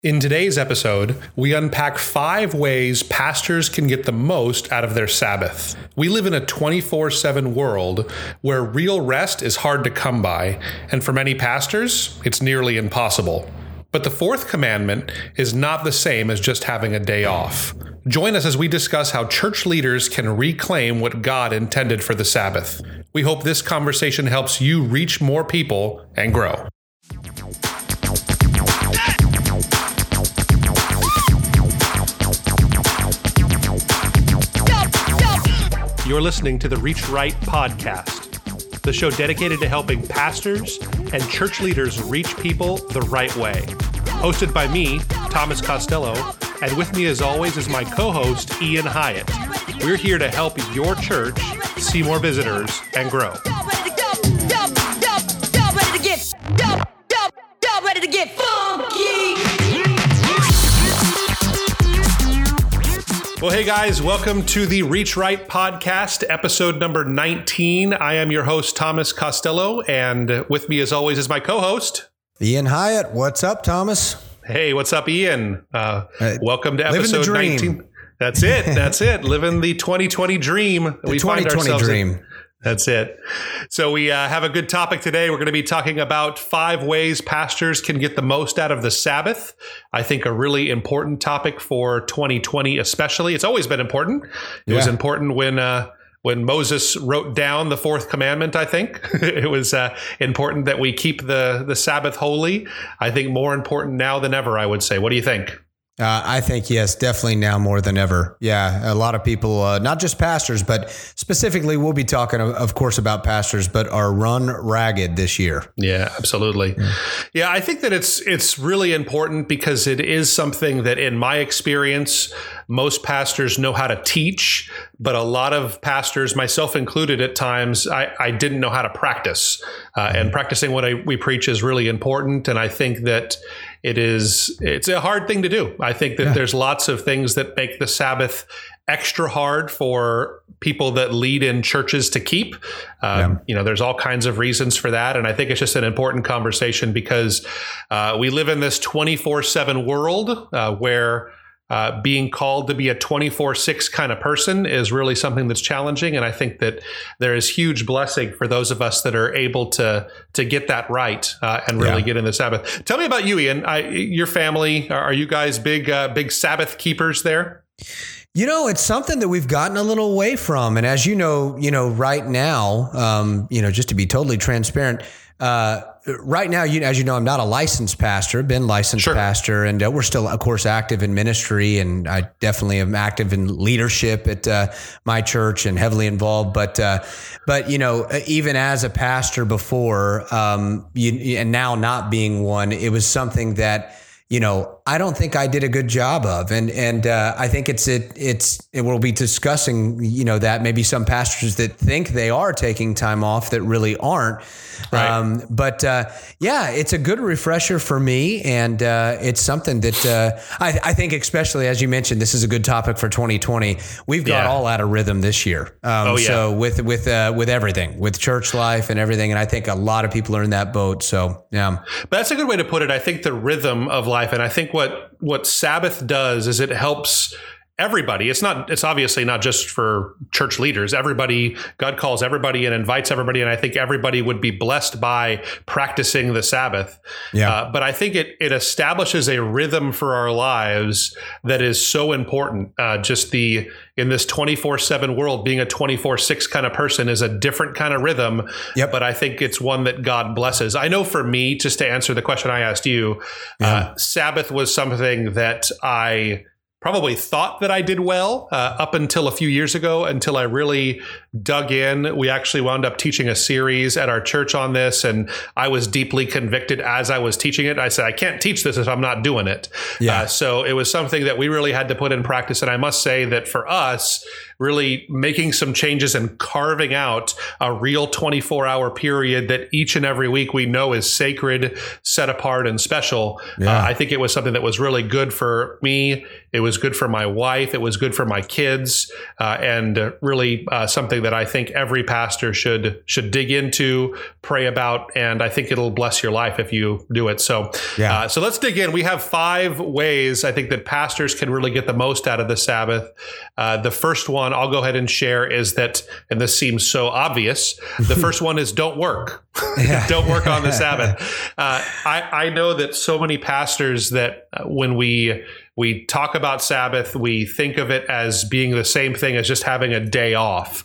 In today's episode, we unpack 5 ways pastors can get the most out of their Sabbath. We live in a 24/7 world where real rest is hard to come by, and for many pastors, it's nearly impossible. But the 4th commandment is not the same as just having a day off. Join us as we discuss how church leaders can reclaim what God intended for the Sabbath. We hope this conversation helps you reach more people and grow. You're listening to the Reach Right podcast, the show dedicated to helping pastors and church leaders reach people the right way. Hosted by me, Thomas Costello, and with me as always is my co-host, Ian Hyatt. We're here to help your church see more visitors and grow. Ready to get funky. Well, hey guys, welcome to the Reach Right podcast, episode number 19. I am your host, Thomas Costello, and with me as always is my co-host, Ian Hyatt. What's up, Thomas? Hey, what's up, Ian? Welcome to episode 19. That's it. That's it. Living the 2020 dream. The 2020 dream. That's it. So we have a good topic today. We're going to be talking about 5 ways pastors can get the most out of the Sabbath. I think a really important topic for 2020 especially. It's always been important. It was important when Moses wrote down the 4th commandment, I think. It was important that we keep the Sabbath holy. I think more important now than ever, I would say. What do you think? I think, yes, definitely now more than ever. Yeah, a lot of people, not just pastors, but specifically we'll be talking, of course, about pastors, but are run ragged this year. Yeah, absolutely. Yeah, I think that it's really important because it is something that in my experience, most pastors know how to teach, but a lot of pastors, myself included at times, I didn't know how to practice. And practicing what we preach is really important. And I think that it's a hard thing to do. I think that there's lots of things that make the Sabbath extra hard for people that lead in churches to keep. There's all kinds of reasons for that. And I think it's just an important conversation because we live in this 24/7 world where being called to be a 24/6 kind of person is really something that's challenging. And I think that there is huge blessing for those of us that are able to get that right and really get in the Sabbath. Tell me about you, Ian. Your family, are you guys big Sabbath keepers there? You know, it's something that we've gotten a little away from. And as you know, right now, just to be totally transparent, right now, as you know, I'm not a licensed pastor, been licensed pastor, and we're still, of course, active in ministry. And I definitely am active in leadership at my church and heavily involved. But even as a pastor before, and now not being one, it was something that, I don't think I did a good job of. And I think we'll be discussing, that maybe some pastors that think they are taking time off that really aren't. Right. It's a good refresher for me. And it's something that I think, especially as you mentioned, this is a good topic for 2020. We've got all out of rhythm this year. So with everything, with church life and everything. And I think a lot of people are in that boat. So, yeah. But that's a good way to put it. I think the rhythm of life, and I think what Sabbath does is it helps everybody. It's obviously not just for church leaders. Everybody, God calls everybody and invites everybody. And I think everybody would be blessed by practicing the Sabbath. Yeah. But I think it establishes a rhythm for our lives that is so important. In this 24/7 world, being a 24/6 kind of person is a different kind of rhythm. Yep. But I think it's one that God blesses. I know for me, just to answer the question I asked you, Sabbath was something that I probably thought that I did well up until a few years ago, until I really dug in. We actually wound up teaching a series at our church on this, and I was deeply convicted as I was teaching it. I said, I can't teach this if I'm not doing it. So it was something that we really had to put in practice. And I must say that for us, really making some changes and carving out a real 24-hour period that each and every week we know is sacred, set apart, and special. I think it was something that was really good for me. It was good for my wife. It was good for my kids, and really something something that I think every pastor should dig into, pray about, and I think it'll bless your life if you do it. So, so let's dig in. We have 5 ways I think that pastors can really get the most out of the Sabbath. The first one I'll go ahead and share is that, and this seems so obvious, the first one is don't work. Don't work on the Sabbath. I know that so many pastors that when we talk about Sabbath, we think of it as being the same thing as just having a day off.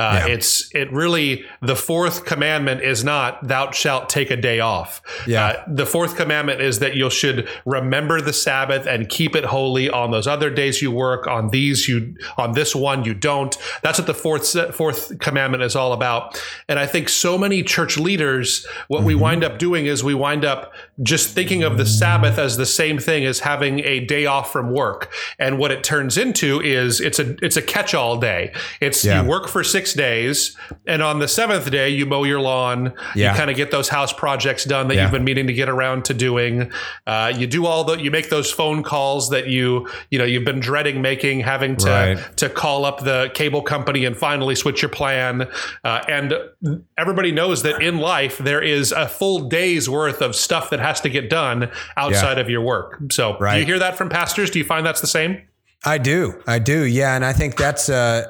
It really, the 4th commandment is not thou shalt take a day off. The 4th commandment is that you should remember the Sabbath and keep it holy. On those other days you work, on this one you don't. That's what the 4th commandment is all about. And I think so many church leaders, what we wind up doing is we wind up just thinking of the Sabbath as the same thing as having a day off from work. And what it turns into is it's a catch-all day. You work for 6 days, and on the 7th day you mow your lawn. You kind of get those house projects done that you've been meaning to get around to doing. You do you make those phone calls that you've been dreading making, having to call up the cable company and finally switch your plan. And everybody knows that in life there is a full day's worth of stuff that has to get done outside of your work. So do you hear that from pastors? Do you find that's the same? I do. Yeah. And I think that's,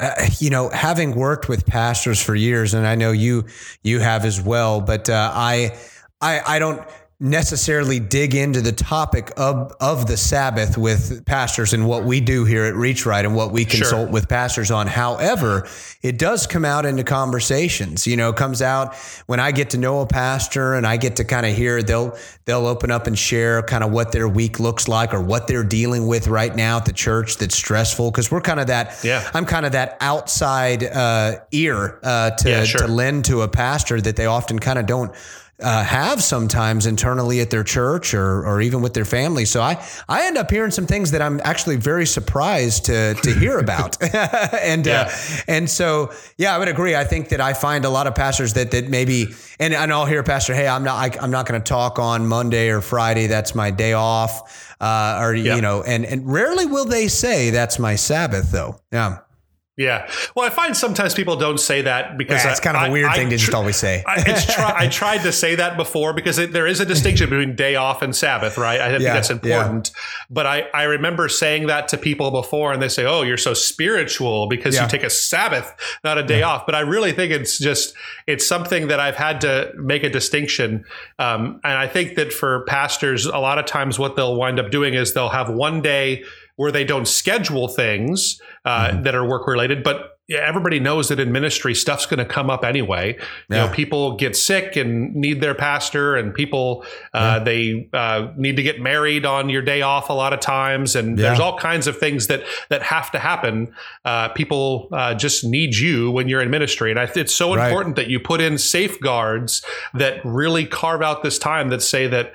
having worked with pastors for years, and I know you have as well, but I don't necessarily dig into the topic of the Sabbath with pastors and what we do here at Reach Right and what we consult with pastors on. However, it does come out into conversations. It comes out when I get to know a pastor and I get to kind of hear, they'll open up and share kind of what their week looks like or what they're dealing with right now at the church that's stressful. Because we're kind of I'm kind of that outside ear to lend to a pastor that they often kind of don't have sometimes internally at their church or even with their family. So I end up hearing some things that I'm actually very surprised to hear about. And so, I would agree. I think that I find a lot of pastors that maybe, and I'll hear a pastor, hey, I'm not going to talk on Monday or Friday. That's my day off. And rarely will they say that's my Sabbath though. Yeah. Yeah. Well, I find sometimes people don't say that because it's kind of a weird thing to just always say. I tried to say that before because there is a distinction between day off and Sabbath, right? I think that's important. Yeah. But I remember saying that to people before and they say, oh, you're so spiritual because you take a Sabbath, not a day off. But I really think it's something that I've had to make a distinction. And I think that for pastors, a lot of times what they'll wind up doing is they'll have one day where they don't schedule things that are work related, but everybody knows that in ministry stuff's going to come up anyway. People get sick and need their pastor, and people they need to get married on your day off a lot of times, and there's all kinds of things that have to happen. People just need you when you're in ministry, and it's so important that you put in safeguards that really carve out this time that say that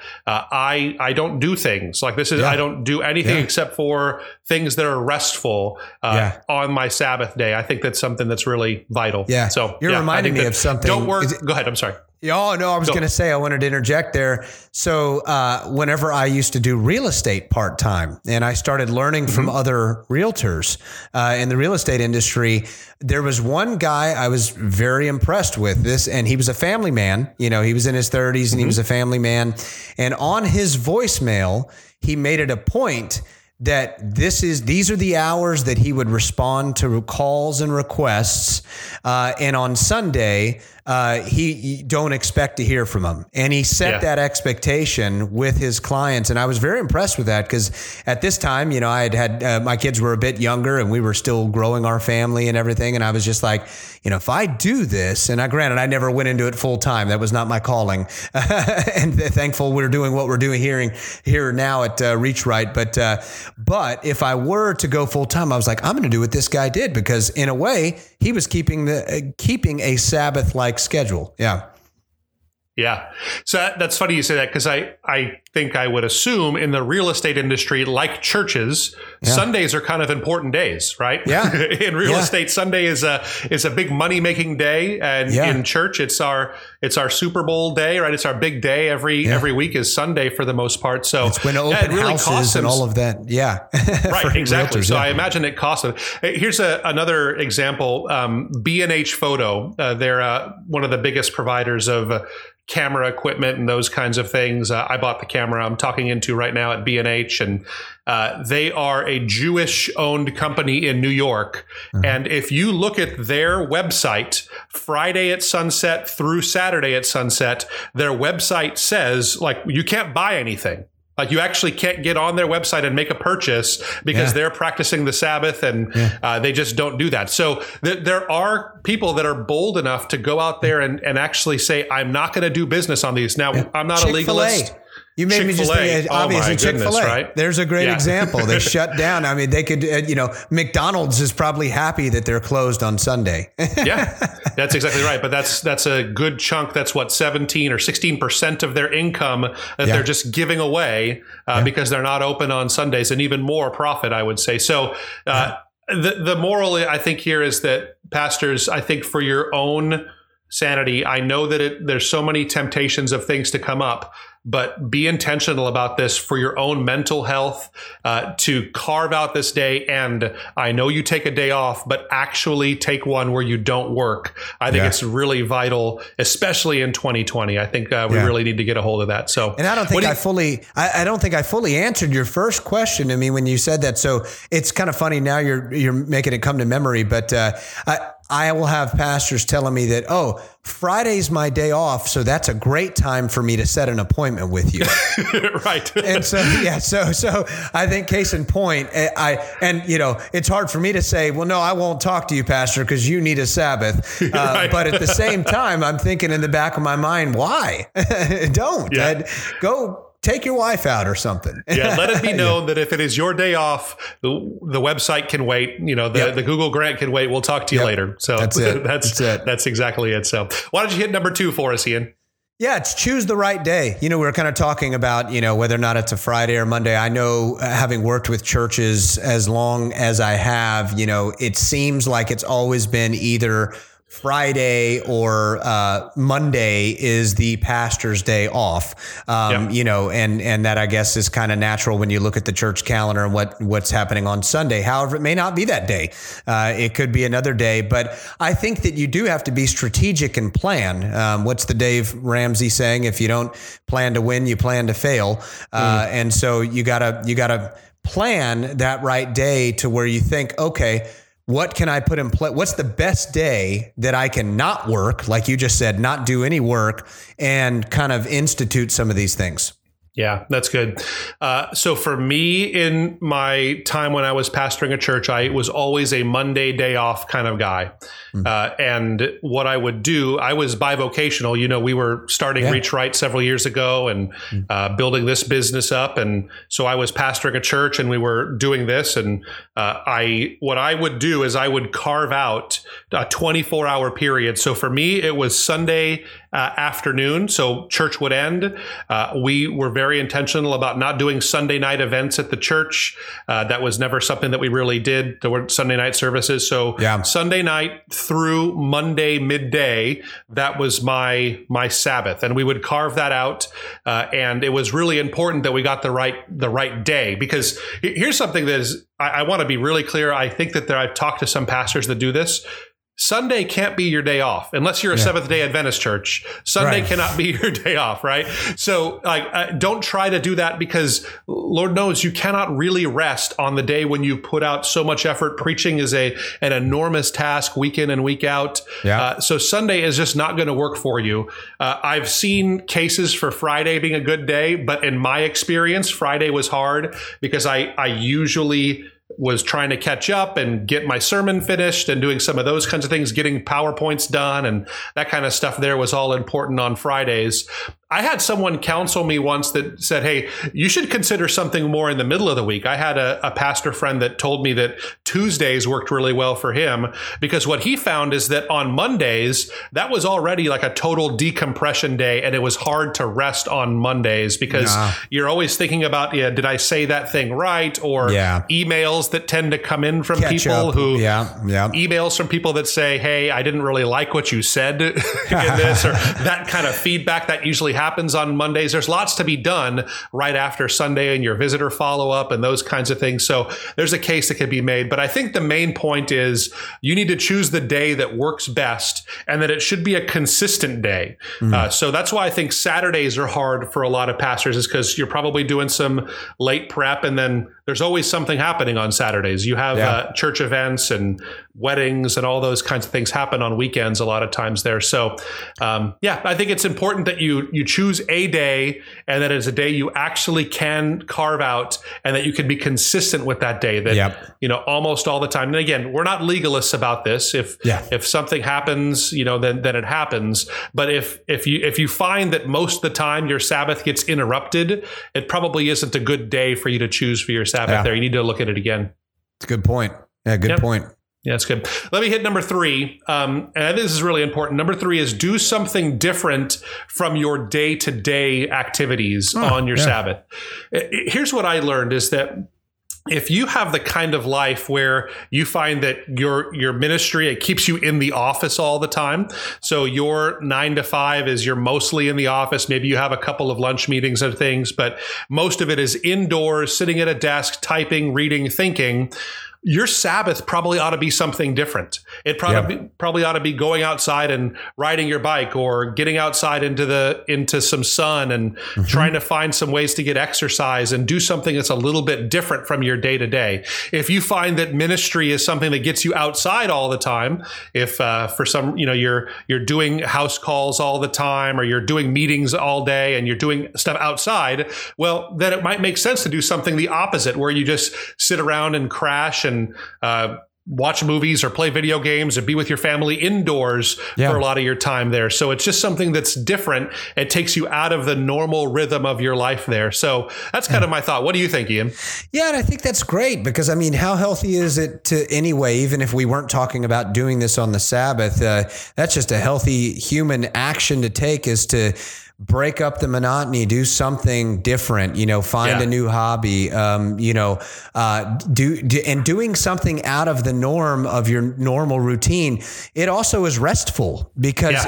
I don't do things like this. I don't do anything except for things that are restful on my Sabbath day. I think that's something that's really vital. Yeah. So you're reminding me of something. Don't work. Go ahead. I'm sorry. Oh, no, I was going to say, I wanted to interject there. So whenever I used to do real estate part-time and I started learning from other realtors in the real estate industry, there was one guy I was very impressed with this, and he was a family man. He was in his 30s and he was a family man. And on his voicemail, he made it a point that these are the hours that he would respond to calls and requests. And on Sunday, he don't expect to hear from him. And he set that expectation with his clients. And I was very impressed with that because at this time, I had my kids were a bit younger and we were still growing our family and everything. And I was just like, if I do this, and granted, I never went into it full time. That was not my calling. And thankful we're doing what we're doing here now at Reach Right. But if I were to go full time, I was like, I'm going to do what this guy did, because in a way he was keeping a Sabbath-like schedule. Yeah. Yeah. So that's funny you say that, because I think I would assume in the real estate industry, like churches, Sundays are kind of important days, right? Yeah. In real estate, Sunday is a big money making day, and in church, it's our Super Bowl day, right? It's our big day every week is Sunday for the most part. So it's when open really houses and all of that. Yeah, right, exactly. Realtors, so I imagine it costs them. Here's another example. B&H Photo, they're one of the biggest providers of camera equipment and those kinds of things. I bought the camera I'm talking into right now at B&H, and they are a Jewish-owned company in New York. And if you look at their website, Friday at sunset through Saturday at sunset, their website says, like, you can't buy anything. Like, you actually can't get on their website and make a purchase because they're practicing the Sabbath, and they just don't do that. So there are people that are bold enough to go out there and actually say, I'm not going to do business on these. Now, I'm not a legalist. You made me just think, obviously, Chick-fil-A. Right? There's a great example. They shut down. I mean, they could, McDonald's is probably happy that they're closed on Sunday. Yeah, that's exactly right. But that's a good chunk. That's what, 17 or 16% of their income that they're just giving away because they're not open on Sundays, and even more profit, I would say. So the moral, I think, here is that pastors, I think for your own sanity, I know that there's so many temptations of things to come up, but be intentional about this for your own mental health, to carve out this day. And I know you take a day off, but actually take one where you don't work. I think it's really vital, especially in 2020. I think we really need to get a hold of that. So, and I don't think I don't think I fully answered your first question. I mean, when you said that, so it's kind of funny now you're making it come to memory, but I will have pastors telling me that, Friday's my day off, so that's a great time for me to set an appointment with you. Right. And so, so I think case in point, it's hard for me to say, well, no, I won't talk to you, pastor, because you need a Sabbath. Right. But at the same time, I'm thinking in the back of my mind, why? Don't. Go take your wife out or something. Yeah, let it be known that if it is your day off, the website can wait. The Google grant can wait. We'll talk to you later. So that's it. That's exactly it. So why don't you hit number 2 for us, Ian? Yeah, it's choose the right day. We're kind of talking about, whether or not it's a Friday or Monday. I know, having worked with churches as long as I have, it seems like it's always been either Friday or Monday is the pastor's day off, and that, I guess, is kind of natural when you look at the church calendar and what's happening on Sunday. However, it may not be that day. It could be another day. But I think that you do have to be strategic and plan. What's the Dave Ramsey saying? If you don't plan to win, you plan to fail. And so you gotta plan that right day to where you think, okay, what can I put in place? What's the best day that I can not work, like you just said, not do any work, and kind of institute some of these things? Yeah, that's good. So for me, in my time when I was pastoring a church, I was always a Monday day off kind of guy. And what I would do, I was bivocational. We were starting Reach Right several years ago and building this business up. And so I was pastoring a church and we were doing this. And what I would do is I would carve out a 24-hour period. So for me, it was Sunday afternoon. So church would end. We were very intentional about not doing Sunday night events at the church. That was never something that we really did. There weren't Sunday night services. So Sunday night through Monday midday, that was my Sabbath, and we would carve that out. And it was really important that we got the right day, because here's something that is, I want to be really clear. I think that I've talked to some pastors that do this. Sunday can't be your day off unless you're a Seventh-day Adventist church. Sunday cannot be your day off, right? So don't try to do that, because Lord knows you cannot really rest on the day when you put out so much effort. Preaching is an enormous task week in and week out. So Sunday is just not going to work for you. I've seen cases for Friday being a good day, but in my experience, Friday was hard because I usually was trying to catch up and get my sermon finished and doing some of those kinds of things, getting PowerPoints done and that kind of stuff there was all important on Fridays. I had someone counsel me once that said, hey, you should consider something more in the middle of the week. I had a pastor friend that told me that Tuesdays worked really well for him, because what he found is that on Mondays, that was already like a total decompression day, and it was hard to rest on Mondays because you're always thinking about, did I say that thing right? Or emails that tend to come in from people who emails from people that say, hey, I didn't really like what you said in this, or that kind of feedback that usually happens on Mondays. There's lots to be done right after Sunday and your visitor follow-up and those kinds of things. So there's a case that can be made. But I think the main point is you need to choose the day that works best, and that it should be a consistent day. So that's why I think Saturdays are hard for a lot of pastors, is because you're probably doing some late prep, and then there's always something happening on Saturdays. You have church events and weddings and all those kinds of things happen on weekends a lot of times there. So I think it's important that you choose a day, and that it's a day you actually can carve out, and that you can be consistent with that day, that almost all the time. And again, we're not legalists about this. If something happens, then it happens. But if you find that most of the time your Sabbath gets interrupted, it probably isn't a good day for you to choose for your Sabbath there. You need to look at it again. It's a good point. Yeah, good point. Yeah, that's good. Let me hit number 3. And this is really important. Number 3 is do something different from your day-to-day activities on your Sabbath. Here's what I learned is that if you have the kind of life where you find that your ministry, it keeps you in the office all the time. So your 9 to 5 is you're mostly in the office. Maybe you have a couple of lunch meetings and things, but most of it is indoors, sitting at a desk, typing, reading, thinking. Your Sabbath probably ought to be something different. It probably ought to be going outside and riding your bike, or getting outside into some sun and trying to find some ways to get exercise and do something that's a little bit different from your day to day. If you find that ministry is something that gets you outside all the time, if for some, you're doing house calls all the time, or you're doing meetings all day and you're doing stuff outside, well, then it might make sense to do something the opposite, where you just sit around and crash and watch movies or play video games or be with your family indoors for a lot of your time there. So it's just something that's different. It takes you out of the normal rhythm of your life there. So that's kind of my thought. What do you think, Ian? Yeah, and I think that's great, because how healthy is it to anyway, even if we weren't talking about doing this on the Sabbath, that's just a healthy human action to take, is to break up the monotony, do something different, find a new hobby, doing something out of the norm of your normal routine. It also is restful, because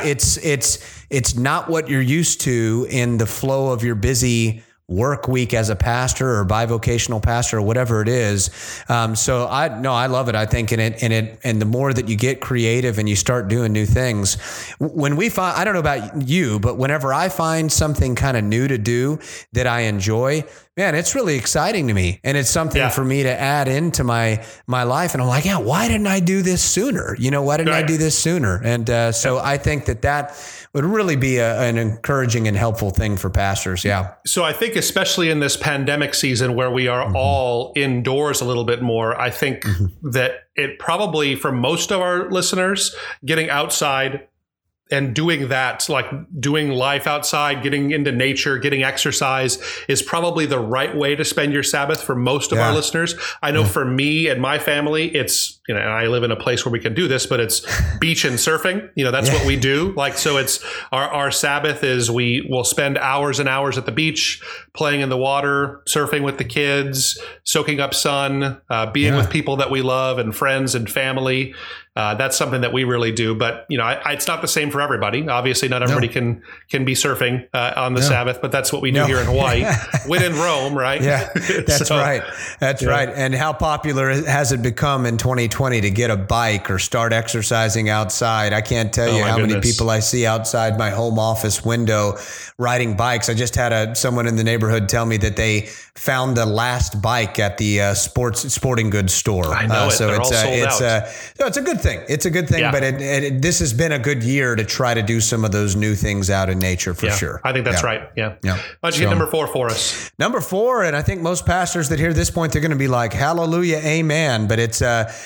it's not what you're used to in the flow of your busy work week as a pastor or bivocational pastor or whatever it is. So I love it. I think and the more that you get creative and you start doing new things, when we find, I don't know about you, but whenever I find something kind of new to do that I enjoy, man, it's really exciting to me. And it's something for me to add into my life. And I'm like, why didn't I do this sooner? Why didn't I do this sooner? And so I think that would really be an encouraging and helpful thing for pastors. Yeah. So I think especially in this pandemic season where we are all indoors a little bit more, I think that it probably, for most of our listeners, getting outside and doing that, like doing life outside, getting into nature, getting exercise, is probably the right way to spend your Sabbath for most of our listeners. I know for me and my family, it's, and I live in a place where we can do this, but it's beach and surfing. That's what we do. So it's our Sabbath is we will spend hours and hours at the beach, playing in the water, surfing with the kids, soaking up sun, being with people that we love and friends and family. That's something that we really do, but it's not the same for everybody. Obviously, not everybody can be surfing on the Sabbath, but that's what we do here in Hawaii. When in Rome, right? Yeah, that's right. That's right. And how popular has it become in 2020 to get a bike or start exercising outside? I can't tell you how many people I see outside my home office window riding bikes. I just had someone in the neighborhood tell me that they found the last bike at the sporting goods store. I know so they're all sold out. So it's a good thing. It's a good thing, but this has been a good year to try to do some of those new things out in nature for sure. I think that's right. Yeah. Why don't you get number 4 for us? Number 4, and I think most pastors that hear this point, they're going to be like, hallelujah, amen. But it's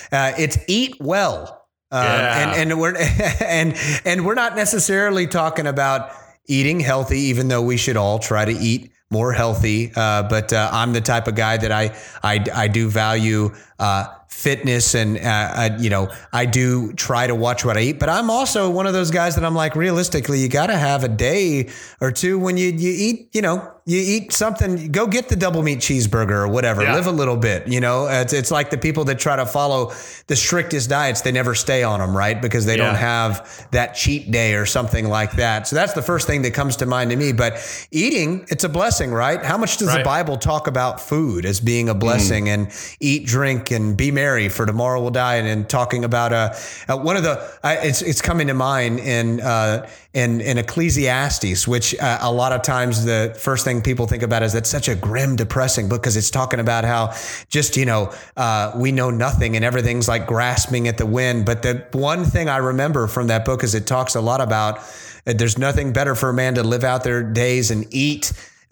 eat well. And we're not necessarily talking about eating healthy, even though we should all try to eat more healthy. But I'm the type of guy that I do value fitness, and I do try to watch what I eat. But I'm also one of those guys that I'm like, realistically, you got to have a day or two when you eat, you eat something, go get the double meat cheeseburger or whatever, live a little bit, it's like the people that try to follow the strictest diets, they never stay on them, right? Because they don't have that cheat day or something like that. So that's the first thing that comes to mind to me. But eating, it's a blessing, right? How much does the Bible talk about food as being a blessing, and eat, drink, and be merry, for tomorrow will die, and talking about one of the it's coming to mind in Ecclesiastes, which a lot of times the first thing people think about is that's such a grim, depressing book, because it's talking about how just we know nothing and everything's like grasping at the wind. But the one thing I remember from that book is it talks a lot about there's nothing better for a man to live out their days and eat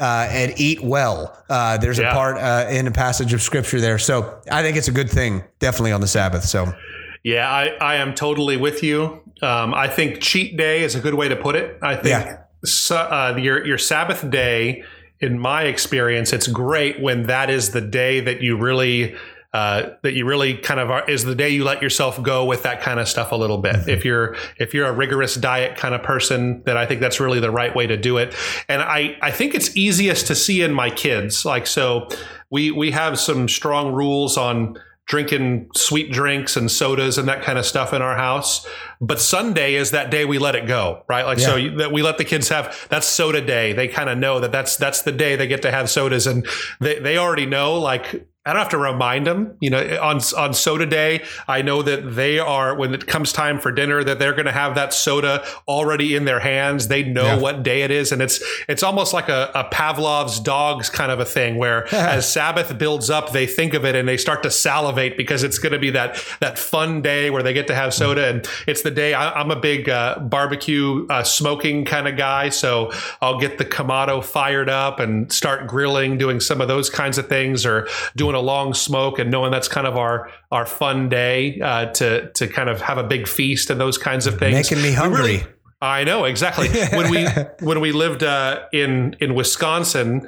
well. There's a part in a passage of scripture there. So I think it's a good thing, definitely on the Sabbath. So yeah, I am totally with you. I think cheat day is a good way to put it. I think your Sabbath day, in my experience, it's great when that is the day that you really kind of is the day you let yourself go with that kind of stuff a little bit. Mm-hmm. If you're a rigorous diet kind of person, then I think that's really the right way to do it. And I think it's easiest to see in my kids. Like, so we have some strong rules on drinking sweet drinks and sodas and that kind of stuff in our house. But Sunday is that day we let it go, right? Like, so that we let the kids have, that's soda day. They kind of know that's the day they get to have sodas, and they already know, like, I don't have to remind them, on soda day, I know that they are, when it comes time for dinner, that they're going to have that soda already in their hands. They know what day it is. And it's almost like a Pavlov's dogs kind of a thing, where as Sabbath builds up, they think of it and they start to salivate, because it's going to be that fun day where they get to have soda. And it's the day I'm a big barbecue smoking kind of guy. So I'll get the Kamado fired up and start grilling, doing some of those kinds of things, or doing a long smoke, and knowing that's kind of our fun day to kind of have a big feast and those kinds of things. Making me hungry. I know, exactly. When we lived in Wisconsin,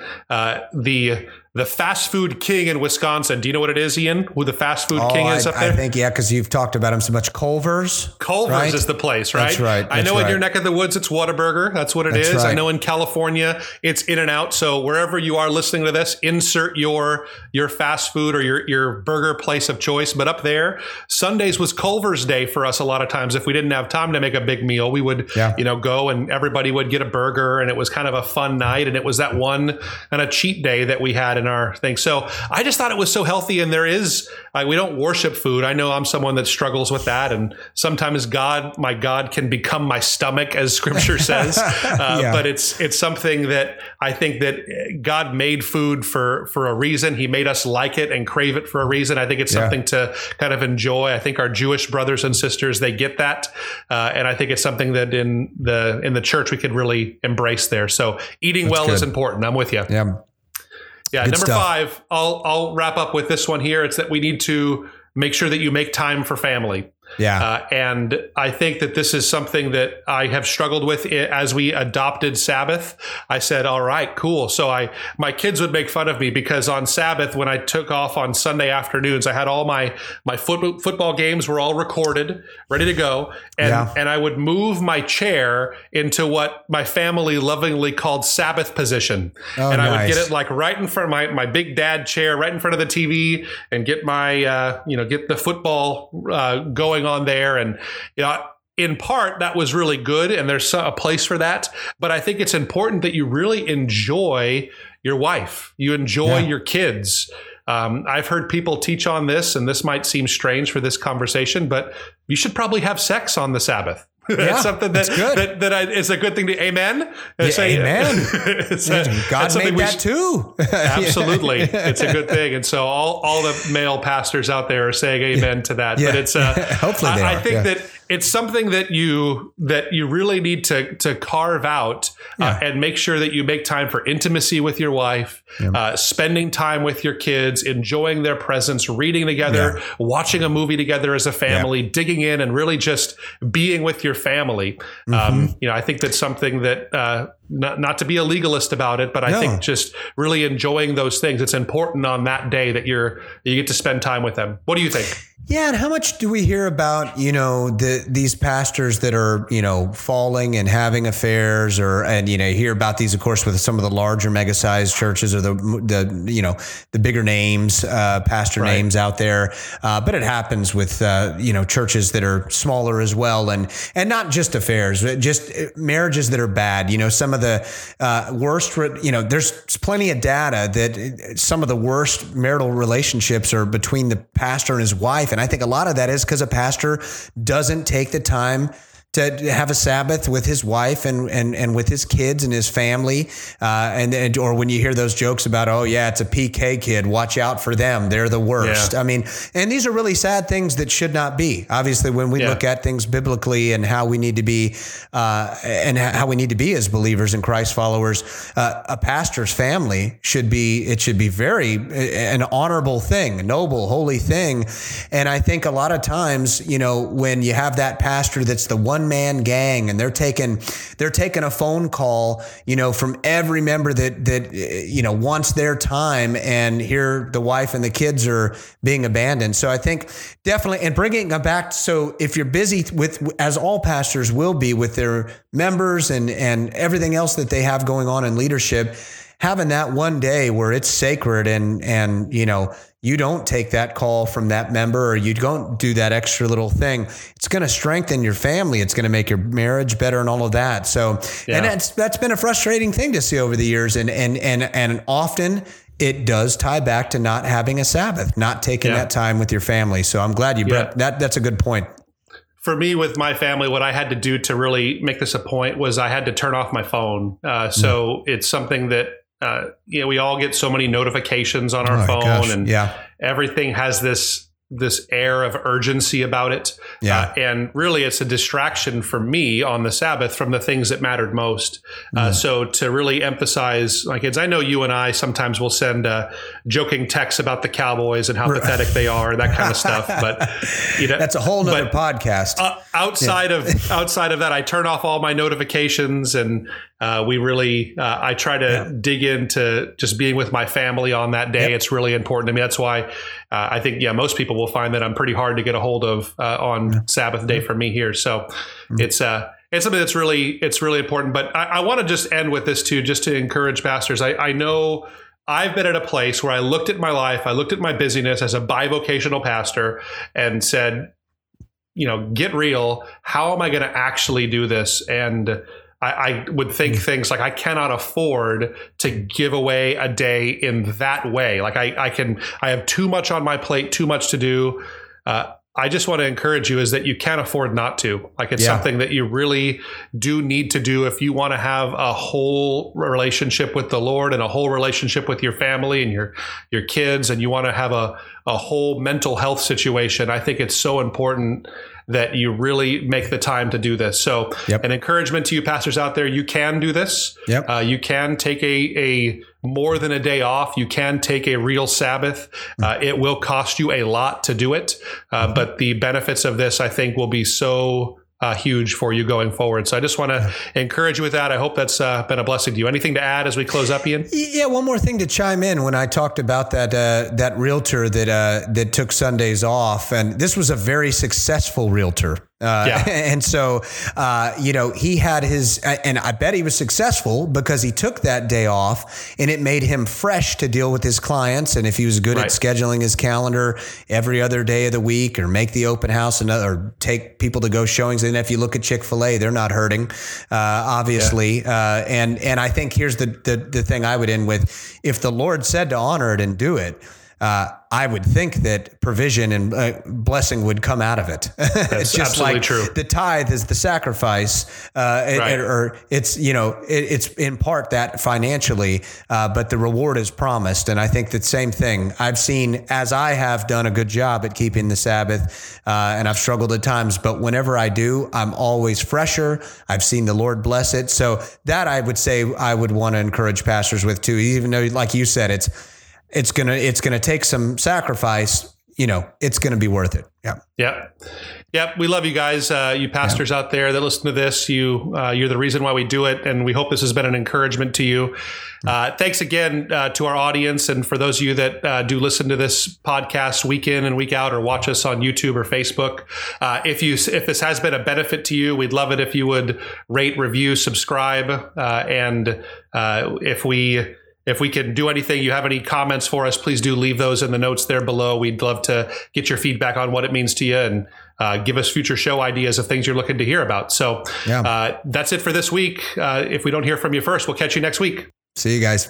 the fast food king in Wisconsin. Do you know what it is, Ian? Who the fast food king is up there? I think, because you've talked about him so much. Culver's is the place, right? That's right. I know in your neck of the woods, it's Whataburger. That's what it is. Right. I know in California, it's In-N-Out. So wherever you are listening to this, insert your fast food or your burger place of choice. But up there, Sundays was Culver's day for us a lot of times. If we didn't have time to make a big meal, we would go and everybody would get a burger, and it was kind of a fun night. And it was that one kind of cheat day that we had in our thing. So I just thought it was so healthy. And there is, we don't worship food. I know I'm someone that struggles with that. And sometimes my God can become my stomach, as scripture says. But it's something that I think that God made food for a reason. He made us like it and crave it for a reason. I think it's something to kind of enjoy. I think our Jewish brothers and sisters, they get that. And I think it's something that in the church we could really embrace there. So eating well is important. I'm with you. Yeah. Good number stuff. 5, I'll wrap up with this one here. It's that we need to make sure that you make time for family. And I think that this is something that I have struggled with as we adopted Sabbath. I said, all right, cool. So my kids would make fun of me because on Sabbath, when I took off on Sunday afternoons, I had all my football games were all recorded, ready to go. And I would move my chair into what my family lovingly called Sabbath position. I would get it like right in front of my big dad chair, right in front of the TV, and get my, get the football going on there. And in part that was really good, and there's a place for that, but I think it's important that you really enjoy your wife, you enjoy your kids. I've heard people teach on this, and this might seem strange for this conversation, but you should probably have sex on the Sabbath. That's something that is a good thing to amen. Amen. God made that too. Absolutely. It's a good thing. And so all the male pastors out there are saying amen to that. But it's hopefully they are. I think that it's something that you really need to carve out and make sure that you make time for intimacy with your wife, spending time with your kids, enjoying their presence, reading together, watching a movie together as a family, digging in and really just being with your family. I think that's something that not to be a legalist about it, but I think just really enjoying those things. It's important on that day that you get to spend time with them. What do you think? Yeah. And how much do we hear about, these pastors that are, falling and having affairs and hear about these, of course, with some of the larger mega sized churches or the bigger names, pastor names out there. But it happens with, churches that are smaller as well. And not just affairs, just marriages that are bad. Some of the worst, there's plenty of data that some of the worst marital relationships are between the pastor and his wife. And I think a lot of that is because a pastor doesn't take the time to have a Sabbath with his wife and with his kids and his family. Or when you hear those jokes about, oh yeah, it's a PK kid, watch out for them. They're the worst. Yeah. I mean, and these are really sad things that should not be. Obviously, when we look at things biblically and how we need to be, how we need to be as believers and Christ followers, a pastor's family should be very an honorable thing, a noble, holy thing. And I think a lot of times, when you have that pastor that's the one man gang and they're taking a phone call, from every member that wants their time, and here the wife and the kids are being abandoned. So I think definitely, and bringing them back. So if you're busy as all pastors will be, with their members and everything else that they have going on in leadership, having that one day where it's sacred and you don't take that call from that member, or you don't do that extra little thing, it's going to strengthen your family. It's going to make your marriage better and all of that. So, and that's been a frustrating thing to see over the years. And often it does tie back to not having a Sabbath, not taking that time with your family. So I'm glad you brought that. That's a good point. For me, with my family, what I had to do to really make this a point was I had to turn off my phone. So it's something that, we all get so many notifications on our phone, and everything has this air of urgency about it. And really it's a distraction for me on the Sabbath from the things that mattered most. So to really emphasize my kids, I know you and I sometimes will send joking texts about the Cowboys and how pathetic they are and that kind of stuff. But that's a whole nother podcast. Outside of that, I turn off all my notifications, and we really, I try to dig into just being with my family on that day. It's really important to me. That's why I think, most people will find that I'm pretty hard to get a hold of on Sabbath day for me here. So it's something that's really important. But I want to just end with this too, just to encourage pastors. I know I've been at a place where I looked at my life, I looked at my busyness as a bivocational pastor and said, get real. How am I going to actually do this? And I would think things like, I cannot afford to give away a day in that way. Like I have too much on my plate, too much to do. I just want to encourage you is that you can't afford not to. Like it's something that you really do need to do if you want to have a whole relationship with the Lord and a whole relationship with your family and your kids, and you want to have a whole mental health situation. I think it's so important that you really make the time to do this. So an encouragement to you pastors out there, you can do this. You can take a more than a day off. You can take a real Sabbath. It will cost you a lot to do it. But the benefits of this, I think, will be so huge for you going forward. So I just want to encourage you with that. I hope that's been a blessing to you. Anything to add as we close up, Ian? Yeah, one more thing to chime in. When I talked about that realtor that took Sundays off, and this was a very successful realtor. And so, he had and I bet he was successful because he took that day off and it made him fresh to deal with his clients. And if he was good at scheduling his calendar every other day of the week, or make the open house or take people to go showings. And if you look at Chick-fil-A, they're not hurting, obviously. And I think here's the thing I would end with. If the Lord said to honor it and do it, I would think that provision and blessing would come out of it. It's just absolutely like true. The tithe is the sacrifice, or it's it's in part that financially, but the reward is promised. And I think the same thing I've seen, as I have done a good job at keeping the Sabbath, and I've struggled at times, but whenever I do, I'm always fresher. I've seen the Lord bless it. So that I would say I would want to encourage pastors with too, even though, like you said, it's gonna take some sacrifice. it's going to be worth it. Yeah. Yeah. Yep. We love you guys. You pastors out there that listen to this, you're the reason why we do it. And we hope this has been an encouragement to you. Thanks again to our audience. And for those of you that do listen to this podcast week in and week out, or watch us on YouTube or Facebook, if this has been a benefit to you, we'd love it if you would rate, review, subscribe. And if we can do anything, you have any comments for us, please do leave those in the notes there below. We'd love to get your feedback on what it means to you, and give us future show ideas of things you're looking to hear about. So that's it for this week. If we don't hear from you first, we'll catch you next week. See you guys.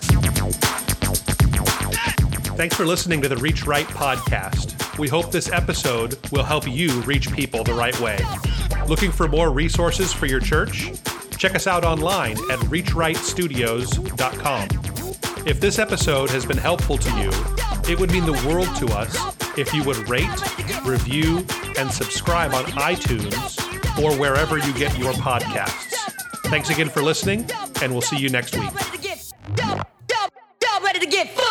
Thanks for listening to the Reach Right podcast. We hope this episode will help you reach people the right way. Looking for more resources for your church? Check us out online at reachrightstudios.com. If this episode has been helpful to you, it would mean the world to us if you would rate, review, and subscribe on iTunes or wherever you get your podcasts. Thanks again for listening, and we'll see you next week. Y'all ready to get